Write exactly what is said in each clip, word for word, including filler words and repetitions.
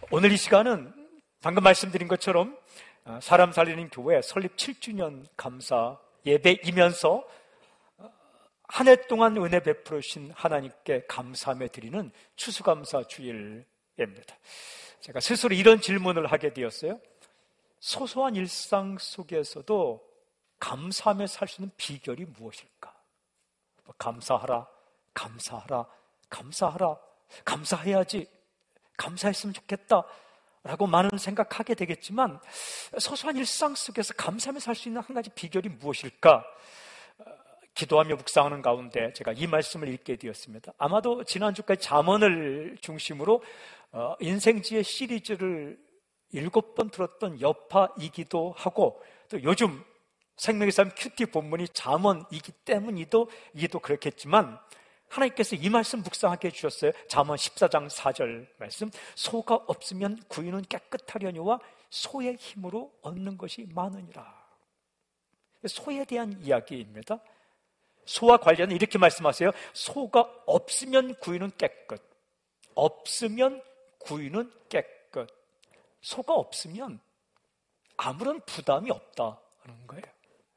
오늘 이 시간은 방금 말씀드린 것처럼 사람 살리는 교회 설립 칠 주년 감사 예배이면서 한 해 동안 은혜 베풀으신 하나님께 감사함에 드리는 추수감사 주일입니다. 제가 스스로 이런 질문을 하게 되었어요. 소소한 일상 속에서도 감사하며 살 수 있는 비결이 무엇일까? 감사하라, 감사하라, 감사하라, 감사해야지, 감사했으면 좋겠다 라고 많은 생각하게 되겠지만, 소소한 일상 속에서 감사하며 살 수 있는 한 가지 비결이 무엇일까? 기도하며 묵상하는 가운데 제가 이 말씀을 읽게 되었습니다. 아마도 지난주까지 잠언을 중심으로 인생지혜 시리즈를 일곱 번 들었던 여파이기도 하고, 또 요즘 생명의 삶 큐티 본문이 잠언이기 때문이도 이기도 그렇겠지만, 하나님께서 이 말씀 묵상하게 해주셨어요. 잠언 십사 장 사 절 말씀, 소가 없으면 구유는 깨끗하려니와 소의 힘으로 얻는 것이 많으니라. 소에 대한 이야기입니다. 소와 관련은 이렇게 말씀하세요. 소가 없으면 구유는 깨끗, 없으면 구유는 깨끗. 소가 없으면 아무런 부담이 없다는 거예요.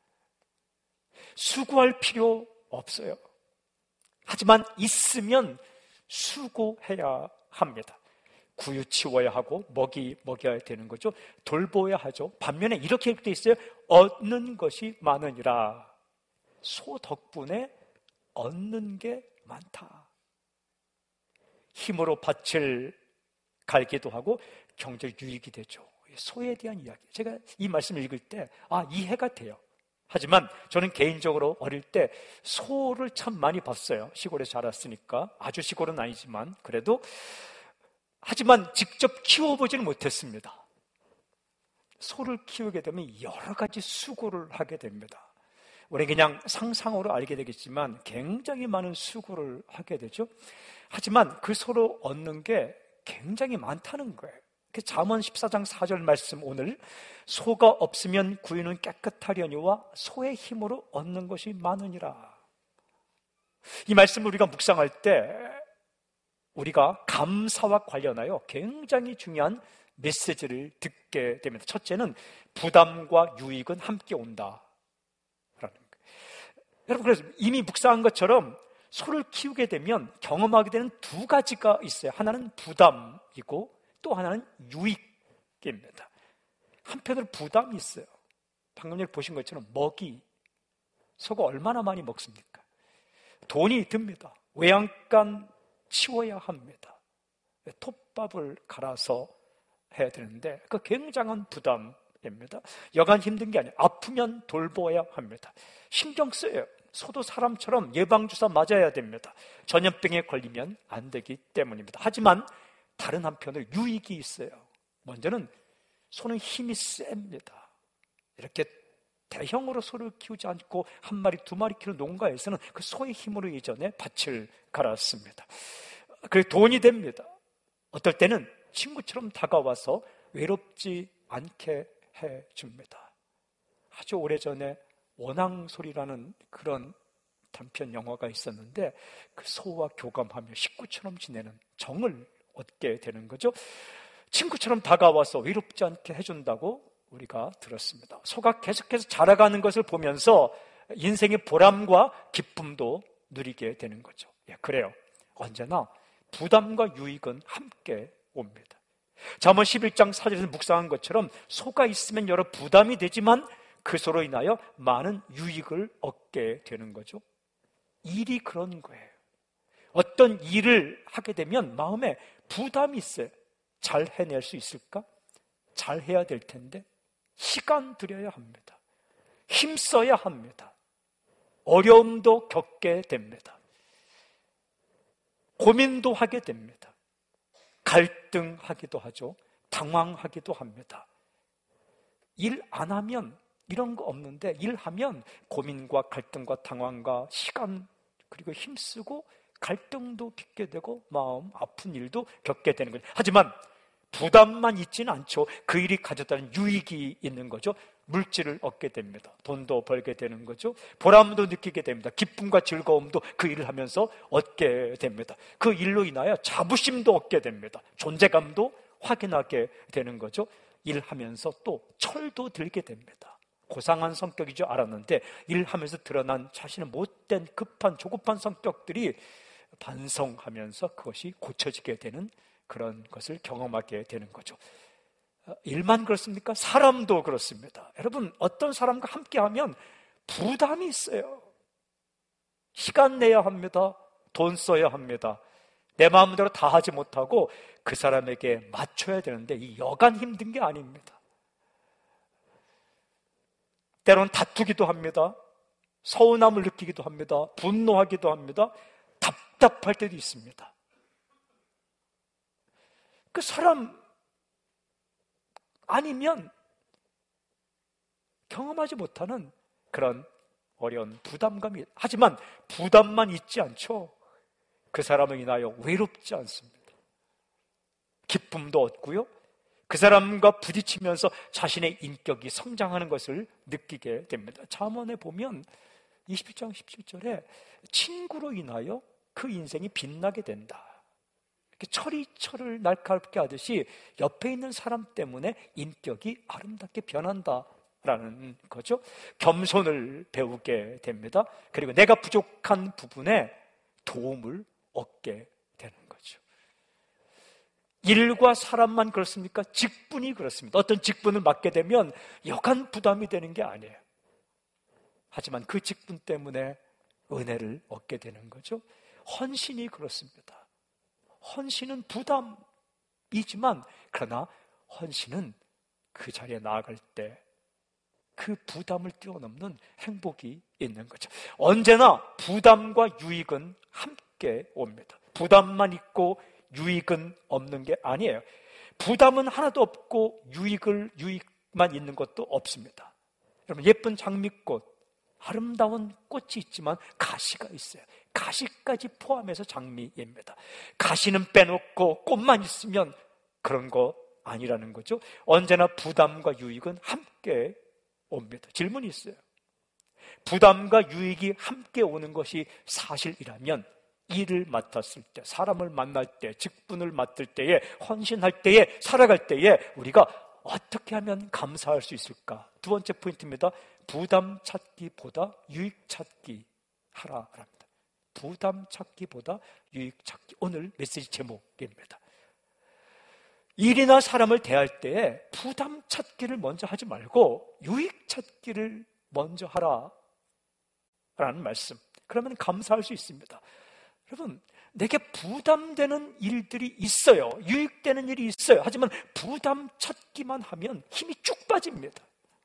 수고할 필요 없어요. 하지만 있으면 수고해야 합니다. 구유 치워야 하고 먹이 먹여야 되는 거죠. 돌보아야 하죠. 반면에 이렇게 되어 있어요. 얻는 것이 많으니라. 소 덕분에 얻는 게 많다. 힘으로 밭을 갈기도 하고 경제적 유익이 되죠. 소에 대한 이야기. 제가 이 말씀을 읽을 때 아, 이해가 돼요. 하지만 저는 개인적으로 어릴 때 소를 참 많이 봤어요. 시골에 자랐으니까. 아주 시골은 아니지만 그래도. 하지만 직접 키워보지는 못했습니다. 소를 키우게 되면 여러 가지 수고를 하게 됩니다. 우리 그냥 상상으로 알게 되겠지만 굉장히 많은 수고를 하게 되죠. 하지만 그 소로 얻는 게 굉장히 많다는 거예요. 잠언 십사 장 사 절 말씀, 오늘 소가 없으면 구유는 깨끗하려니와 소의 힘으로 얻는 것이 많으니라. 이 말씀을 우리가 묵상할 때 우리가 감사와 관련하여 굉장히 중요한 메시지를 듣게 됩니다. 첫째는 부담과 유익은 함께 온다. 여러분, 그래서 이미 묵상한 것처럼 소를 키우게 되면 경험하게 되는 두 가지가 있어요. 하나는 부담이고 또 하나는 유익입니다. 한편으로 부담이 있어요. 방금 전에 보신 것처럼 먹이, 소가 얼마나 많이 먹습니까? 돈이 듭니다. 외양간 치워야 합니다. 톱밥을 갈아서 해야 되는데 그 굉장한 부담입니다. 여간 힘든 게 아니에요. 아프면 돌보아야 합니다. 신경 쓰여요. 소도 사람처럼 예방주사 맞아야 됩니다. 전염병에 걸리면 안 되기 때문입니다. 하지만 다른 한편으로 유익이 있어요. 먼저는 소는 힘이 셉니다. 이렇게 대형으로 소를 키우지 않고 한 마리, 두 마리 키우는 농가에서는 그 소의 힘으로 예전에 밭을 갈았습니다. 그래서 돈이 됩니다. 어떨 때는 친구처럼 다가와서 외롭지 않게 해줍니다. 아주 오래전에 원앙소리라는 그런 단편 영화가 있었는데 그 소와 교감하며 식구처럼 지내는 정을 얻게 되는 거죠. 친구처럼 다가와서 외롭지 않게 해준다고 우리가 들었습니다. 소가 계속해서 자라가는 것을 보면서 인생의 보람과 기쁨도 누리게 되는 거죠. 예, 그래요. 언제나 부담과 유익은 함께 옵니다. 잠언 십일 장 사 절에서 묵상한 것처럼 소가 있으면 여러 부담이 되지만 그 소로 인하여 많은 유익을 얻게 되는 거죠. 일이 그런 거예요. 어떤 일을 하게 되면 마음에 부담이 있어요. 잘 해낼 수 있을까? 잘 해야 될 텐데 시간 들여야 합니다. 힘써야 합니다. 어려움도 겪게 됩니다. 고민도 하게 됩니다. 갈등하기도 하죠. 당황하기도 합니다. 일 안 하면 이런 거 없는데 일하면 고민과 갈등과 당황과 시간 그리고 힘쓰고 갈등도 빚게 되고 마음 아픈 일도 겪게 되는 거죠. 하지만 부담만 있지는 않죠. 그 일이 가져다는 유익이 있는 거죠. 물질을 얻게 됩니다. 돈도 벌게 되는 거죠. 보람도 느끼게 됩니다. 기쁨과 즐거움도 그 일을 하면서 얻게 됩니다. 그 일로 인하여 자부심도 얻게 됩니다. 존재감도 확인하게 되는 거죠. 일하면서 또 철도 들게 됩니다. 고상한 성격인 줄 알았는데 일하면서 드러난 자신의 못된 급한 조급한 성격들이 반성하면서 그것이 고쳐지게 되는 그런 것을 경험하게 되는 거죠. 일만 그렇습니까? 사람도 그렇습니다. 여러분, 어떤 사람과 함께하면 부담이 있어요. 시간 내야 합니다. 돈 써야 합니다. 내 마음대로 다 하지 못하고 그 사람에게 맞춰야 되는데 이 여간 힘든 게 아닙니다. 때로는 다투기도 합니다. 서운함을 느끼기도 합니다. 분노하기도 합니다. 답답할 때도 있습니다. 그 사람 아니면 경험하지 못하는 그런 어려운 부담감이, 하지만 부담만 있지 않죠. 그 사람을 인하여 외롭지 않습니다. 기쁨도 얻고요, 그 사람과 부딪히면서 자신의 인격이 성장하는 것을 느끼게 됩니다. 잠언에 보면 이십일 장 십칠 절에 친구로 인하여 그 인생이 빛나게 된다. 이렇게 철이 철을 날카롭게 하듯이 옆에 있는 사람 때문에 인격이 아름답게 변한다라는 거죠. 겸손을 배우게 됩니다. 그리고 내가 부족한 부분에 도움을 얻게 되는 거죠. 일과 사람만 그렇습니까? 직분이 그렇습니다. 어떤 직분을 맡게 되면 여간 부담이 되는 게 아니에요. 하지만 그 직분 때문에 은혜를 얻게 되는 거죠. 헌신이 그렇습니다. 헌신은 부담이지만 그러나 헌신은 그 자리에 나아갈 때 그 부담을 뛰어넘는 행복이 있는 거죠. 언제나 부담과 유익은 함께 옵니다. 부담만 있고 유익은 없는 게 아니에요. 부담은 하나도 없고 유익을 유익만 있는 것도 없습니다. 여러분, 예쁜 장미꽃, 아름다운 꽃이 있지만 가시가 있어요. 가시까지 포함해서 장미입니다. 가시는 빼놓고 꽃만 있으면 그런 거 아니라는 거죠. 언제나 부담과 유익은 함께 옵니다. 질문이 있어요. 부담과 유익이 함께 오는 것이 사실이라면 일을 맡았을 때, 사람을 만날 때, 직분을 맡을 때에, 헌신할 때에, 살아갈 때에 우리가 어떻게 하면 감사할 수 있을까? 두 번째 포인트입니다. 부담 찾기보다 유익 찾기 하라랍니다. 부담 찾기보다 유익 찾기. 오늘 메시지 제목입니다. 일이나 사람을 대할 때에 부담 찾기를 먼저 하지 말고 유익 찾기를 먼저 하라라는 말씀. 그러면 감사할 수 있습니다. 여러분, 내게 부담되는 일들이 있어요. 유익되는 일이 있어요. 하지만 부담 찾기만 하면 힘이 쭉 빠집니다.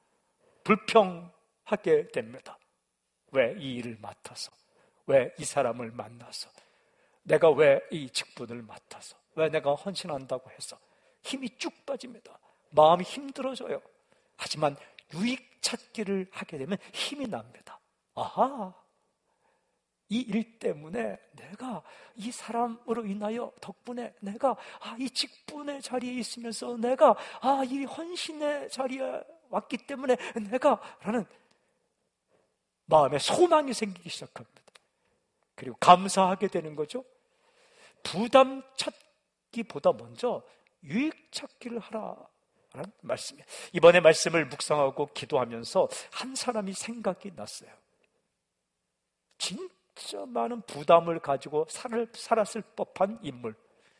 불평하게 됩니다. 왜 이 일을 맡아서? 왜 이 사람을 만나서? 내가 왜 이 직분을 맡아서? 왜 내가 헌신한다고 해서? 힘이 쭉 빠집니다. 마음이 힘들어져요. 하지만 유익 찾기를 하게 되면 힘이 납니다. 아하, 이 일 때문에 내가 이 사람으로 인하여 덕분에 내가 아, 이 직분의 자리에 있으면서 내가 아, 이 헌신의 자리에 왔기 때문에 내가 라는 마음에 소망이 생기기 시작합니다. 그리고 감사하게 되는 거죠. 부담 찾기보다 먼저 유익 찾기를 하라라는 말씀이에요. 이번에 말씀을 묵상하고 기도하면서 한 사람이 생각이 났어요. 진짜 많은 부담을 가지고 살, 살았을 법한 인물,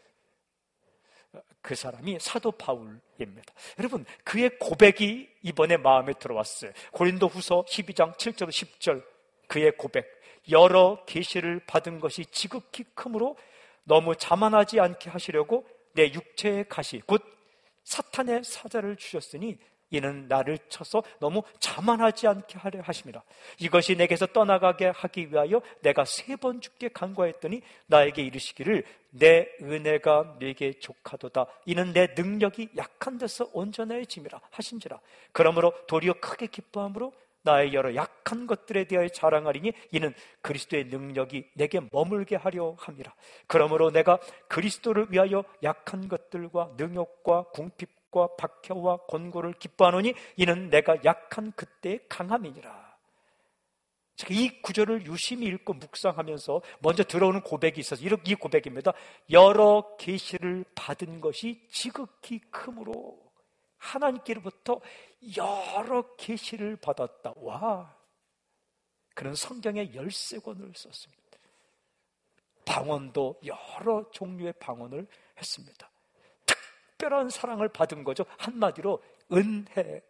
그 사람이 사도 바울입니다. 여러분, 그의 고백이 이번에 마음에 들어왔어요. 고린도후서 십이 장 칠 절 십 절, 그의 고백. 여러 계시를 받은 것이 지극히 크므로 너무 자만하지 않게 하시려고 내 육체의 가시 곧 사탄의 사자를 주셨으니 이는 나를 쳐서 너무 자만하지 않게 하려 하심이라. 이것이 내게서 떠나가게 하기 위하여 내가 세 번 주께 간구하였더니 나에게 이르시기를 내 은혜가 네게 족하도다. 이는 내 능력이 약한 데서 온전해짐이라 하신지라. 그러므로 도리어 크게 기뻐함으로 나의 여러 약한 것들에 대하여 자랑하리니 이는 그리스도의 능력이 내게 머물게 하려 함이라. 그러므로 내가 그리스도를 위하여 약한 것들과 능욕과 궁핍과 박해와 곤고를 기뻐하노니 이는 내가 약한 그때의 강함이니라. 제가 이 구절을 유심히 읽고 묵상하면서 먼저 들어오는 고백이 있어서 이렇게 이 고백입니다. 여러 계시를 받은 것이 지극히 크므로 하나님께로부터 여러 계시를 받았다. 와, 그는 성경에 열세 권을 썼습니다. 방언도 여러 종류의 방언을 했습니다. 특별한 사랑을 받은 거죠. 한마디로 은혜입니다.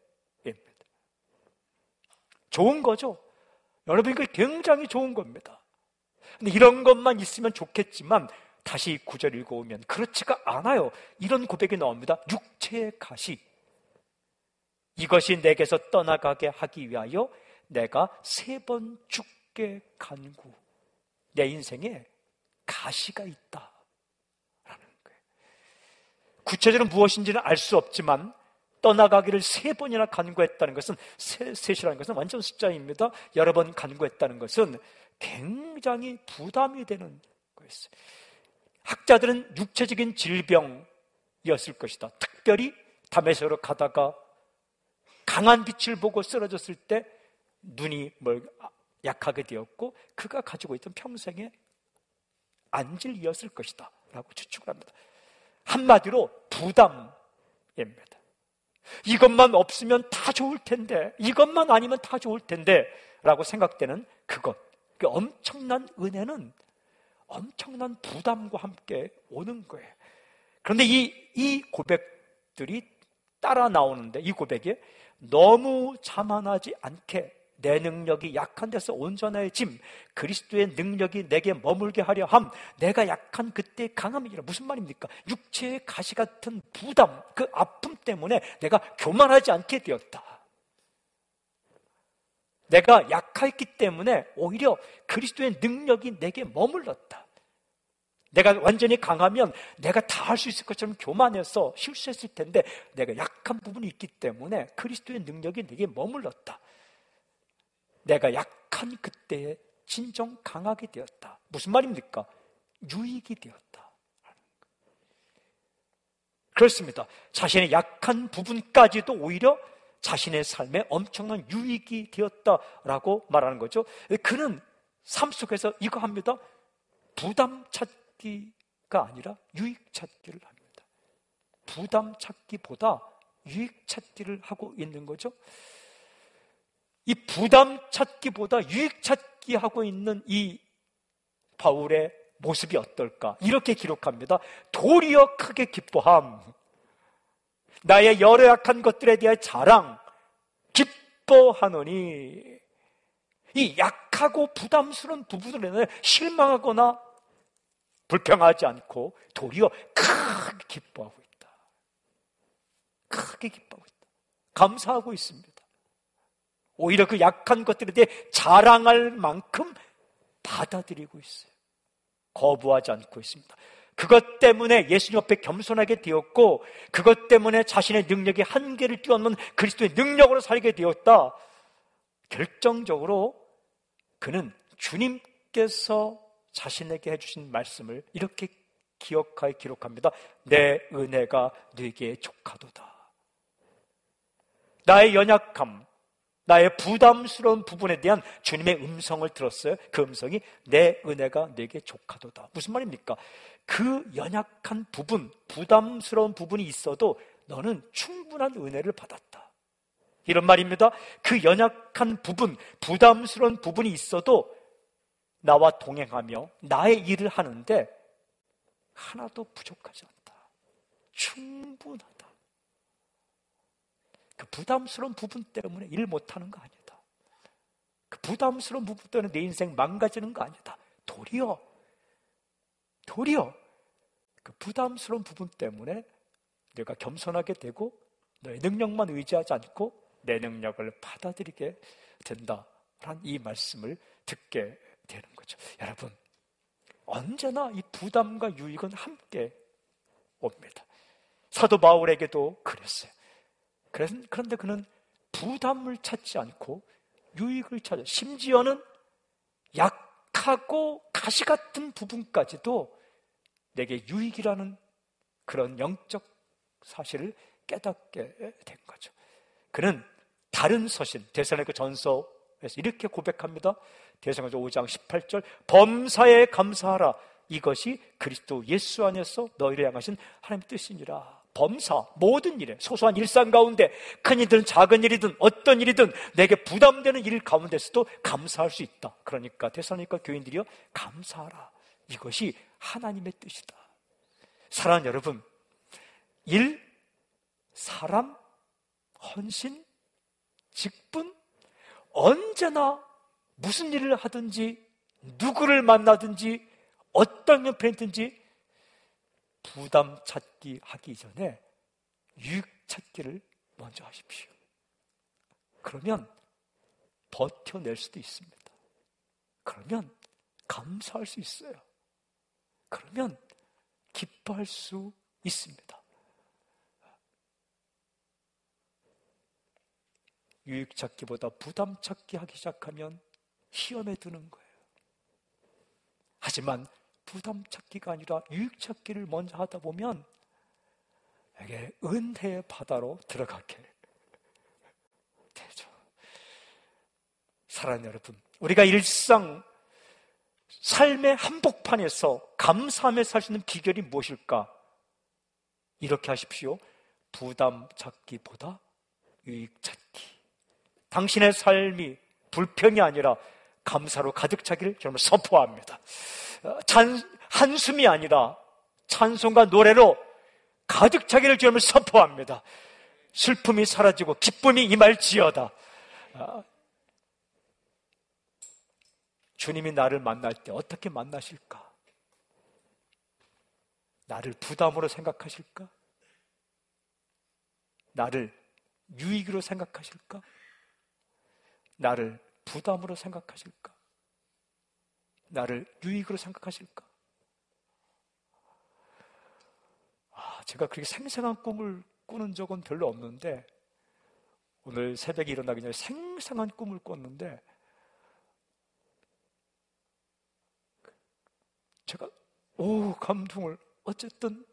좋은 거죠. 여러분, 이거 굉장히 좋은 겁니다. 근데 이런 것만 있으면 좋겠지만 다시 구절 읽어오면 그렇지가 않아요. 이런 고백이 나옵니다. 육체의 가시, 이것이 내게서 떠나가게 하기 위하여 내가 세 번 죽게 간구. 내 인생에 가시가 있다라는 거예요. 구체적으로 무엇인지는 알 수 없지만 떠나가기를 세 번이나 간구했다는 것은, 세, 셋이라는 것은 완전 숫자입니다. 여러 번 간구했다는 것은 굉장히 부담이 되는 거였어요. 학자들은 육체적인 질병이었을 것이다. 특별히 다메섹으로 가다가 강한 빛을 보고 쓰러졌을 때 눈이 멀, 약하게 되었고 그가 가지고 있던 평생의 안질이었을 것이다 라고 추측을 합니다. 한마디로 부담입니다. 이것만 없으면 다 좋을 텐데, 이것만 아니면 다 좋을 텐데 라고 생각되는 그것, 그 엄청난 은혜는 엄청난 부담과 함께 오는 거예요. 그런데 이, 이 고백들이 따라 나오는데, 이 고백에 너무 자만하지 않게 내 능력이 약한 데서 온전해짐, 그리스도의 능력이 내게 머물게 하려 함, 내가 약한 그때 강함이라. 무슨 말입니까? 육체의 가시 같은 부담, 그 아픔 때문에 내가 교만하지 않게 되었다. 내가 약했기 때문에 오히려 그리스도의 능력이 내게 머물렀다. 내가 완전히 강하면 내가 다 할 수 있을 것처럼 교만해서 실수했을 텐데 내가 약한 부분이 있기 때문에 그리스도의 능력이 내게 머물렀다. 내가 약한 그때에 진정 강하게 되었다. 무슨 말입니까? 유익이 되었다. 그렇습니다. 자신의 약한 부분까지도 오히려 자신의 삶에 엄청난 유익이 되었다라고 말하는 거죠. 그는 삶 속에서 이거 합니다. 부담 찾기가 아니라 유익 찾기를 합니다. 부담 찾기보다 유익 찾기를 하고 있는 거죠. 이 부담 찾기보다 유익 찾기 하고 있는 이 바울의 모습이 어떨까? 이렇게 기록합니다. 도리어 크게 기뻐함. 나의 여러 약한 것들에 대한 자랑, 기뻐하노니. 이 약하고 부담스러운 부분들에는 실망하거나 불평하지 않고 도리어 크게 기뻐하고 있다. 크게 기뻐하고 있다. 감사하고 있습니다. 오히려 그 약한 것들에 대해 자랑할 만큼 받아들이고 있어요. 거부하지 않고 있습니다. 그것 때문에 예수님 앞에 겸손하게 되었고, 그것 때문에 자신의 능력이 한계를 뛰어넘는 그리스도의 능력으로 살게 되었다. 결정적으로 그는 주님께서 자신에게 해주신 말씀을 이렇게 기억하여 기록합니다. 내 은혜가 네게 족하도다. 나의 연약함, 나의 부담스러운 부분에 대한 주님의 음성을 들었어요. 그 음성이 내 은혜가 네게 족하도다. 무슨 말입니까? 그 연약한 부분, 부담스러운 부분이 있어도 너는 충분한 은혜를 받았다. 이런 말입니다. 그 연약한 부분, 부담스러운 부분이 있어도 나와 동행하며 나의 일을 하는데 하나도 부족하지 않다. 충분하다. 그 부담스러운 부분 때문에 일 못하는 거 아니다. 그 부담스러운 부분 때문에 내 인생 망가지는 거 아니다. 도리어, 도리어 그 부담스러운 부분 때문에 내가 겸손하게 되고 너의 능력만 의지하지 않고 내 능력을 받아들이게 된다라는 이 말씀을 듣게 되는 거죠. 여러분, 언제나 이 부담과 유익은 함께 옵니다. 사도 바울에게도 그랬어요. 그런데 그는 부담을 찾지 않고 유익을 찾아, 심지어는 약하고 가시 같은 부분까지도 내게 유익이라는 그런 영적 사실을 깨닫게 된 거죠. 그는 다른 서신, 데살로니가 전서 그래서 이렇게 고백합니다. 대사전서 오 장 십팔 절, 범사에 감사하라. 이것이 그리스도 예수 안에서 너희를 향하신 하나님의 뜻이니라. 범사, 모든 일에, 소소한 일상 가운데 큰 일이든 작은 일이든 어떤 일이든 내게 부담되는 일 가운데서도 감사할 수 있다. 그러니까 데살로니가 교인들이여 감사하라. 이것이 하나님의 뜻이다. 사랑하는 여러분, 일, 사람, 헌신, 직분, 언제나 무슨 일을 하든지 누구를 만나든지 어떤 형편이 있든지 부담 찾기 하기 전에 유익 찾기를 먼저 하십시오. 그러면 버텨낼 수도 있습니다. 그러면 감사할 수 있어요. 그러면 기뻐할 수 있습니다. 유익 찾기보다 부담 찾기 하기 시작하면 시험에 드는 거예요. 하지만 부담 찾기가 아니라 유익 찾기를 먼저 하다 보면 이게 은혜의 바다로 들어가게 되죠. 사랑하는 여러분, 우리가 일상 삶의 한복판에서 감사하며 살 수 있는 비결이 무엇일까? 이렇게 하십시오. 부담 찾기보다 유익 찾기. 당신의 삶이 불평이 아니라 감사로 가득 차기를 저는 선포합니다. 찬, 한숨이 아니라 찬송과 노래로 가득 차기를 저는 선포합니다. 슬픔이 사라지고 기쁨이 임할지어다. 주님이 나를 만날 때 어떻게 만나실까? 나를 부담으로 생각하실까? 나를 유익으로 생각하실까? 나를 부담으로 생각하실까? 나를 유익으로 생각하실까? 아, 제가 그렇게 생생한 꿈을 꾸는 적은 별로 없는데 오늘 새벽에 일어나기 전에 생생한 꿈을 꿨는데 제가 오 감동을 어쨌든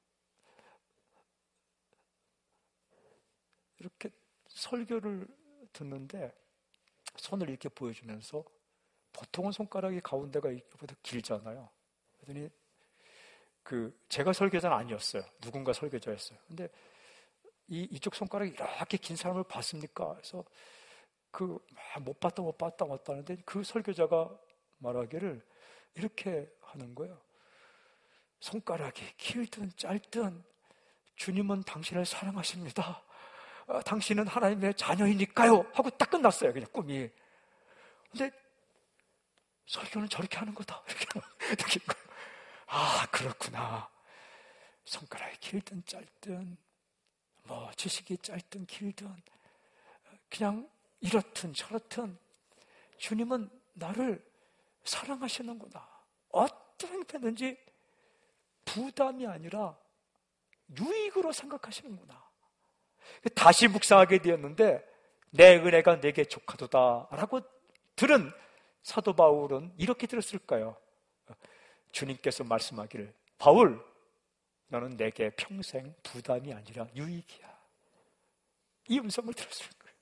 이렇게 설교를 듣는데 손을 이렇게 보여주면서 보통은 손가락이 가운데가 이거보다 길잖아요. 그랬더니 그 제가 설교자는 아니었어요. 누군가 설교자였어요. 근데 이 이쪽 손가락이 이렇게 긴 사람을 봤습니까? 그래서 그 못 봤다 못 봤다 못 봤다 하는데 그 설교자가 말하기를 이렇게 하는 거예요. 손가락이 길든 짧든 주님은 당신을 사랑하십니다. 아, 당신은 하나님의 자녀이니까요 하고 딱 끝났어요. 그냥 꿈이. 근데 설교는 저렇게 하는 거다 이렇게 느낀 거예요. 아 그렇구나. 손가락이 길든 짧든 뭐 지식이 짧든 길든 그냥 이렇든 저렇든 주님은 나를 사랑하시는구나. 어떤 형편든지 부담이 아니라 유익으로 생각하시는구나. 다시 묵상하게 되었는데 내 은혜가 내게 족하도다 라고 들은 사도 바울은 이렇게 들었을까요? 주님께서 말씀하기를 바울 너는 내게 평생 부담이 아니라 유익이야. 이 음성을 들었을 거예요.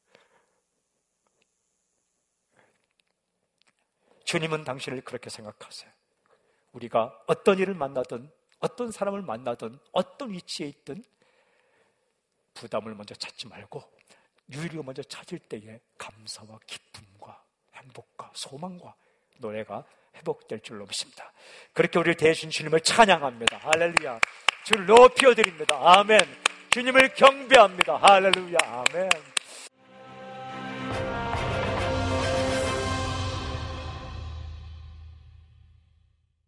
주님은 당신을 그렇게 생각하세요. 우리가 어떤 일을 만나든 어떤 사람을 만나든 어떤 위치에 있든 부담을 먼저 찾지 말고 유익을 먼저 찾을 때에 감사와 기쁨과 행복과 소망과 노래가 회복될 줄로 믿습니다. 그렇게 우리를 대해주신 주님을 찬양합니다. 할렐루야. 주를 높여 드립니다. 아멘. 주님을 경배합니다. 할렐루야. 아멘.